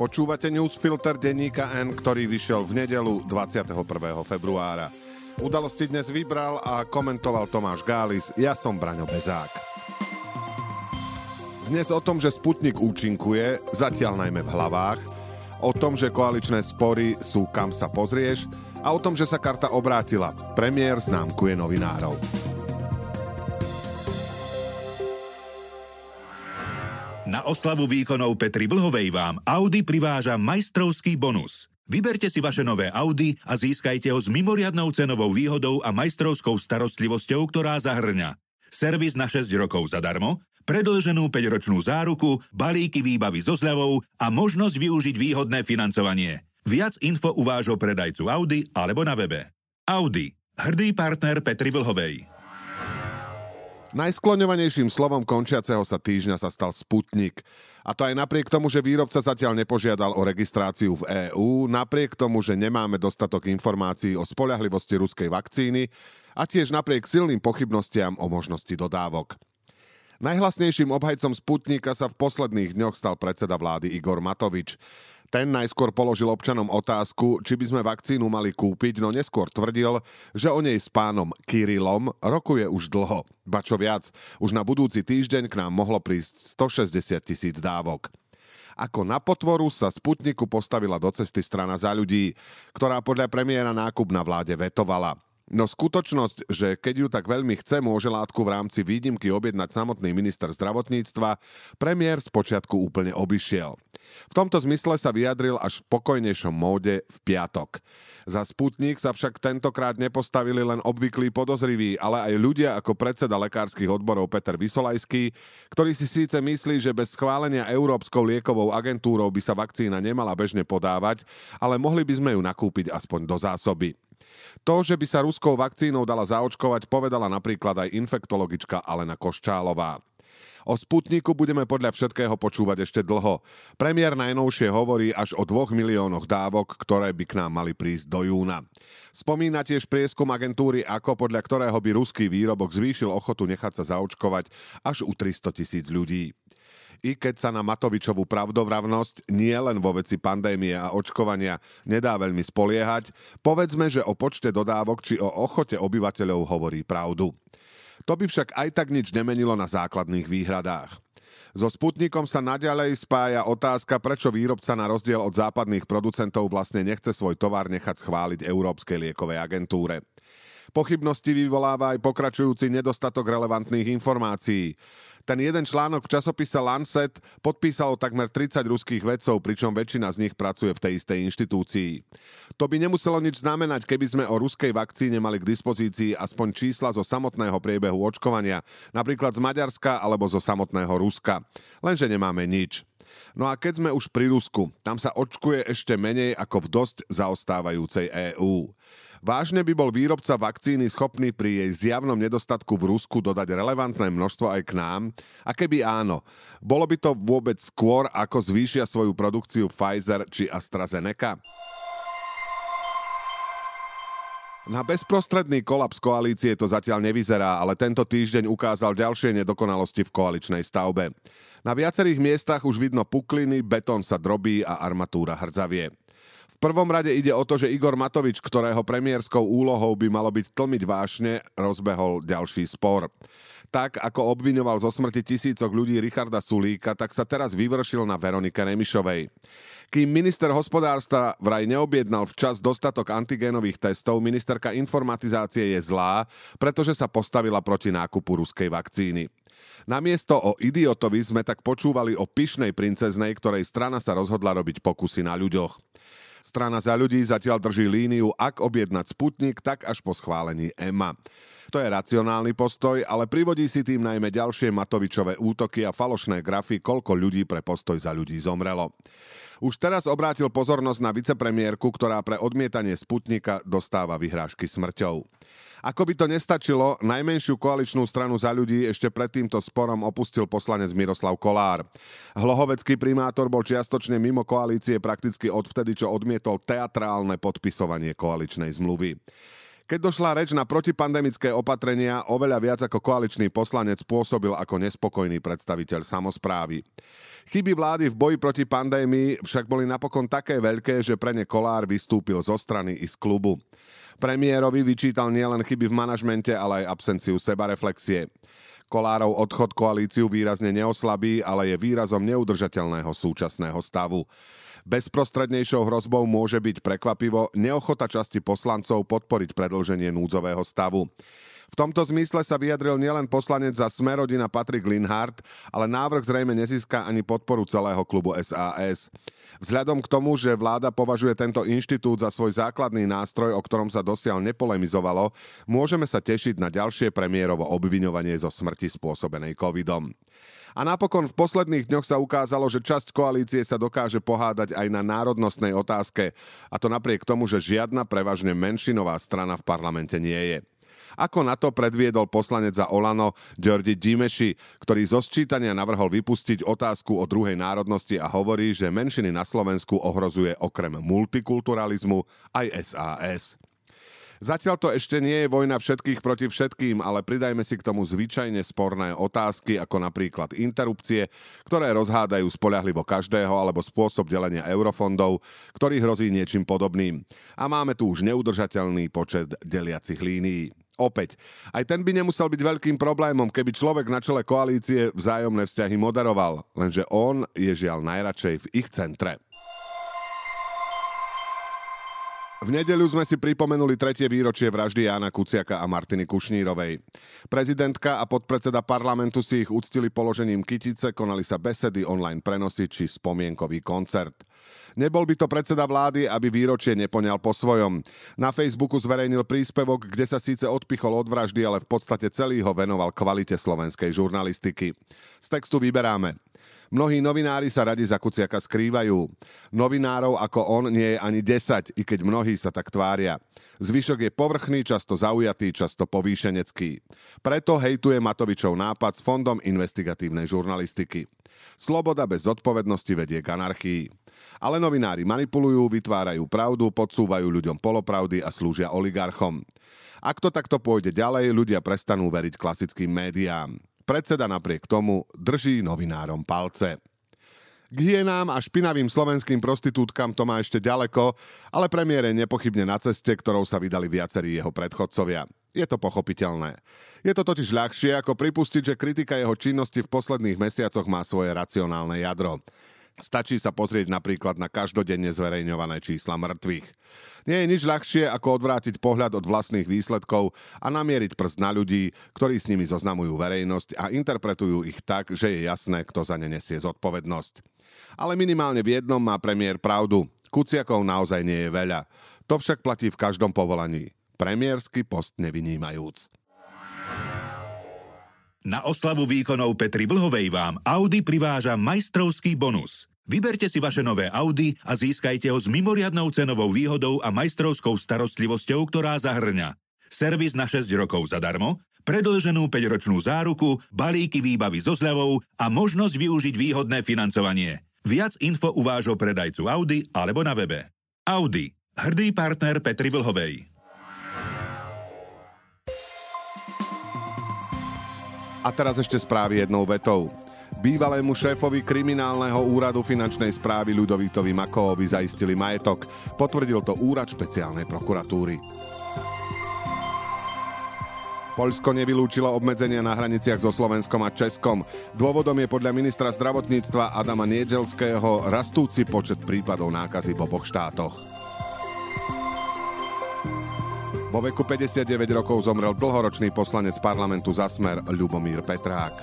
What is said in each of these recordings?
Počúvate newsfilter denníka N, ktorý vyšiel v nedeľu 21. februára. Udalosti dnes vybral a komentoval Tomáš Gális, ja som Braňo Bezák. Dnes o tom, že Sputnik účinkuje, zatiaľ najmä v hlavách, o tom, že koaličné spory sú kam sa pozrieš a o tom, že sa karta obrátila. Premiér známkuje novinárov. Na oslavu výkonov Petry Vlhovej vám Audi priváža majstrovský bonus. Vyberte si vaše nové Audi a získajte ho s mimoriadnou cenovou výhodou a majstrovskou starostlivosťou, ktorá zahrňa servis na 6 rokov zadarmo, predĺženú 5-ročnú záruku, balíky výbavy so zľavou a možnosť využiť výhodné financovanie. Viac info u vášho predajcu Audi alebo na webe. Audi. Hrdý partner Petry Vlhovej. Najskloňovanejším slovom končiaceho sa týždňa sa stal Sputnik. A to aj napriek tomu, že výrobca zatiaľ nepožiadal o registráciu v EÚ, napriek tomu, že nemáme dostatok informácií o spoľahlivosti ruskej vakcíny a tiež napriek silným pochybnostiam o možnosti dodávok. Najhlasnejším obhajcom Sputnika sa v posledných dňoch stal predseda vlády Igor Matovič. Ten najskôr položil občanom otázku, či by sme vakcínu mali kúpiť, no neskôr tvrdil, že o nej s pánom Kirillom rokuje už dlho. Ba čo viac, už na budúci týždeň k nám mohlo prísť 160 000 dávok. Ako na potvoru sa Sputniku postavila do cesty Strana za ľudí, ktorá podľa premiéra nákup na vláde vetovala. No skutočnosť, že keď ju tak veľmi chce, môže látku v rámci výnimky objednať samotný minister zdravotníctva, premiér spočiatku úplne obišiel. V tomto zmysle sa vyjadril až v pokojnejšom móde v piatok. Za Sputnik sa však tentokrát nepostavili len obvyklí podozriví, ale aj ľudia ako predseda lekárskych odborov Peter Vysolajský, ktorý si síce myslí, že bez schválenia Európskou liekovou agentúrou by sa vakcína nemala bežne podávať, ale mohli by sme ju nakúpiť aspoň do zásoby. To, že by sa ruskou vakcínou dala zaočkovať, povedala napríklad aj infektologička Alena Koščálová. O Sputniku budeme podľa všetkého počúvať ešte dlho. Premiér najnovšie hovorí až o 2 miliónoch dávok, ktoré by k nám mali prísť do júna. Spomína tiež prieskum agentúry AKO, podľa ktorého by ruský výrobok zvýšil ochotu nechať sa zaočkovať až u 300 000 ľudí. I keď sa na Matovičovú pravdovravnosť nie len vo veci pandémie a očkovania nedá veľmi spoliehať, povedzme, že o počte dodávok či o ochote obyvateľov hovorí pravdu. To by však aj tak nič nemenilo na základných výhradách. So Sputnikom sa naďalej spája otázka, prečo výrobca na rozdiel od západných producentov vlastne nechce svoj tovar nechať schváliť Európskej liekovej agentúre. Pochybnosti vyvoláva aj pokračujúci nedostatok relevantných informácií. Ten jeden článok v časopise Lancet podpísalo takmer 30 ruských vedcov, pričom väčšina z nich pracuje v tej istej inštitúcii. To by nemuselo nič znamenať, keby sme o ruskej vakcíne mali k dispozícii aspoň čísla zo samotného priebehu očkovania, napríklad z Maďarska alebo zo samotného Ruska. Lenže nemáme nič. No a keď sme už pri Rusku, tam sa očkuje ešte menej ako v dosť zaostávajúcej EÚ. Vážne by bol výrobca vakcíny schopný pri jej zjavnom nedostatku v Rusku dodať relevantné množstvo aj k nám? A keby áno, bolo by to vôbec skôr, ako zvýšia svoju produkciu Pfizer či AstraZeneca? Na bezprostredný kolaps koalície to zatiaľ nevyzerá, ale tento týždeň ukázal ďalšie nedokonalosti v koaličnej stavbe. Na viacerých miestach už vidno pukliny, betón sa drobí a armatúra hrdzavie. V prvom rade ide o to, že Igor Matovič, ktorého premiérskou úlohou by malo byť tlmiť vášne, rozbehol ďalší spor. Tak, ako obviňoval zo smrti tisícok ľudí Richarda Sulíka, tak sa teraz vyvršil na Veronike Remišovej. Kým minister hospodárstva vraj neobjednal včas dostatok antigénových testov, ministerka informatizácie je zlá, pretože sa postavila proti nákupu ruskej vakcíny. Namiesto o idiotovi sme tak počúvali o pyšnej princeznej, ktorej strana sa rozhodla robiť pokusy na ľuďoch. Strana za ľudí zatiaľ drží líniu, ak objednať Sputnik, tak až po schválení EMA. To je racionálny postoj, ale privodí si tým najmä ďalšie Matovičové útoky a falošné grafy, koľko ľudí pre postoj za ľudí zomrelo. Už teraz obrátil pozornosť na vicepremiérku, ktorá pre odmietanie Sputnika dostáva vyhrážky smrťou. Ako by to nestačilo, najmenšiu koaličnú stranu za ľudí ešte pred týmto sporom opustil poslanec Miroslav Kolár. Hlohovecký primátor bol čiastočne mimo koalície prakticky odvtedy, čo odmietol teatrálne podpisovanie koaličnej zmluvy. Keď došla reč na protipandemické opatrenia, oveľa viac ako koaličný poslanec pôsobil ako nespokojný predstaviteľ samosprávy. Chyby vlády v boji proti pandémii však boli napokon také veľké, že pre ne Kollár vystúpil zo strany i z klubu. Premiérovi vyčítal nielen chyby v manažmente, ale aj absenciu sebareflexie. Kollárov odchod koalíciu výrazne neoslabí, ale je výrazom neudržateľného súčasného stavu. Bezprostrednejšou hrozbou môže byť prekvapivo neochota časti poslancov podporiť predĺženie núdzového stavu. V tomto zmysle sa vyjadril nielen poslanec za Smer-rodina Patrik Linhart, ale návrh zrejme nezíska ani podporu celého klubu SAS. Vzhľadom k tomu, že vláda považuje tento inštitút za svoj základný nástroj, o ktorom sa dosiaľ nepolemizovalo, môžeme sa tešiť na ďalšie premiérovo obviňovanie zo smrti spôsobenej covidom. A napokon v posledných dňoch sa ukázalo, že časť koalície sa dokáže pohádať aj na národnostnej otázke, a to napriek tomu, že žiadna prevažne menšinová strana v parlamente nie je. Ako na to predviedol poslanec za Olano György Gyimesi, ktorý zo sčítania navrhol vypustiť otázku o druhej národnosti a hovorí, že menšiny na Slovensku ohrozuje okrem multikulturalizmu aj SAS. Zatiaľ to ešte nie je vojna všetkých proti všetkým, ale pridajme si k tomu zvyčajne sporné otázky, ako napríklad interrupcie, ktoré rozhádajú spoľahlivo každého, alebo spôsob delenia eurofondov, ktorý hrozí niečím podobným. A máme tu už neudržateľný počet deliacich línií. Opäť, aj ten by nemusel byť veľkým problémom, keby človek na čele koalície vzájomné vzťahy moderoval, lenže on je žiaľ najradšej v ich centre. V nedeľu sme si pripomenuli 3. výročie vraždy Jána Kuciaka a Martiny Kušnírovej. Prezidentka a podpredseda parlamentu si ich uctili položením kytice, konali sa besedy, online prenosy či spomienkový koncert. Nebol by to predseda vlády, aby výročie nepoňal po svojom. Na Facebooku zverejnil príspevok, kde sa síce odpichol od vraždy, ale v podstate celý ho venoval kvalite slovenskej žurnalistiky. Z textu vyberáme. Mnohí novinári sa radi za Kuciaka skrývajú. Novinárov ako on nie je ani 10, i keď mnohí sa tak tvária. Zvyšok je povrchný, často zaujatý, často povýšenecký. Preto hejtuje Matovičov nápad s Fondom investigatívnej žurnalistiky. Sloboda bez zodpovednosti vedie k anarchii. Ale novinári manipulujú, vytvárajú pravdu, podsúvajú ľuďom polopravdy a slúžia oligarchom. Ak to takto pôjde ďalej, ľudia prestanú veriť klasickým médiám. Predseda napriek tomu drží novinárom palce. K hyenám a špinavým slovenským prostitútkam to má ešte ďaleko, ale premiér je nepochybne na ceste, ktorou sa vydali viacerí jeho predchodcovia. Je to pochopiteľné. Je to totiž ľahšie, ako pripustiť, že kritika jeho činnosti v posledných mesiacoch má svoje racionálne jadro. Stačí sa pozrieť napríklad na každodenne zverejňované čísla mŕtvych. Nie je nič ľahšie, ako odvrátiť pohľad od vlastných výsledkov a namieriť prst na ľudí, ktorí s nimi zoznamujú verejnosť a interpretujú ich tak, že je jasné, kto za ne nesie zodpovednosť. Ale minimálne v jednom má premiér pravdu. Kuciakov naozaj nie je veľa. To však platí v každom povolaní. Premiérsky post nevynímajúc. Na oslavu výkonov Petry Vlhovej vám Audi priváža majstrovský bonus. Vyberte si vaše nové Audi a získajte ho s mimoriadnou cenovou výhodou a majstrovskou starostlivosťou, ktorá zahrňa servis na 6 rokov zadarmo, predĺženú 5-ročnú záruku, balíky výbavy so zľavou a možnosť využiť výhodné financovanie. Viac info u vášho predajcu Audi alebo na webe. Audi, hrdý partner Petry Vlhovej. A teraz ešte správy jednou vetou. Bývalému šéfovi kriminálneho úradu finančnej správy Ľudovítovi Makóovi zaistili majetok. Potvrdil to úrad špeciálnej prokuratúry. Poľsko nevylúčilo obmedzenia na hraniciach so Slovenskom a Českom. Dôvodom je podľa ministra zdravotníctva Adama Niedželského rastúci počet prípadov nákazy v oboch štátoch. Vo veku 59 rokov zomrel dlhoročný poslanec parlamentu za Smer Ľubomír Petrák.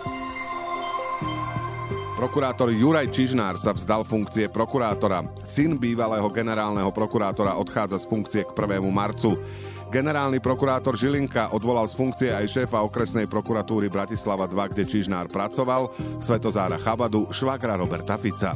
Prokurátor Juraj Čižnár sa vzdal funkcie prokurátora. Syn bývalého generálneho prokurátora odchádza z funkcie k 1. marcu. Generálny prokurátor Žilinka odvolal z funkcie aj šéfa okresnej prokuratúry Bratislava 2, kde Čižnár pracoval, Svetozára Chabadu, švagra Roberta Fica.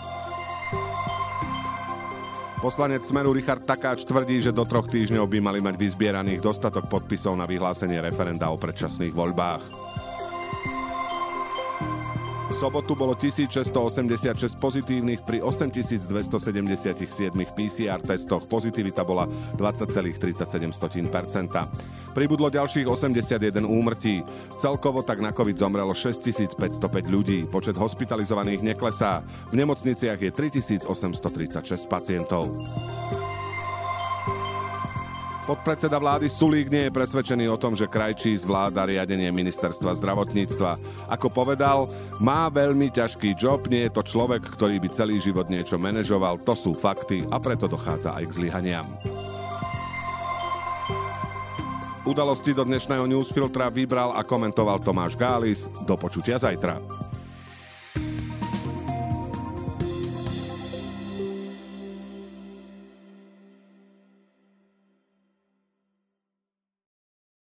Poslanec Smeru Richard Takáč tvrdí, že do 3 týždňov by mali mať vyzbieraných dostatok podpisov na vyhlásenie referenda o predčasných voľbách. V sobotu bolo 1686 pozitívnych pri 8277 PCR testoch. Pozitivita bola 20,37%. Pribudlo ďalších 81 úmrtí. Celkovo tak na COVID zomrelo 6505 ľudí. Počet hospitalizovaných neklesá. V nemocniciach je 3836 pacientov. Podpredseda vlády Sulík nie je presvedčený o tom, že Krajčí zvláda riadenie ministerstva zdravotníctva. Ako povedal, má veľmi ťažký job, nie je to človek, ktorý by celý život niečo manažoval, to sú fakty a preto dochádza aj k zlyhaniam. Udalosti do dnešného newsfiltra vybral a komentoval Tomáš Gális. Do počutia zajtra.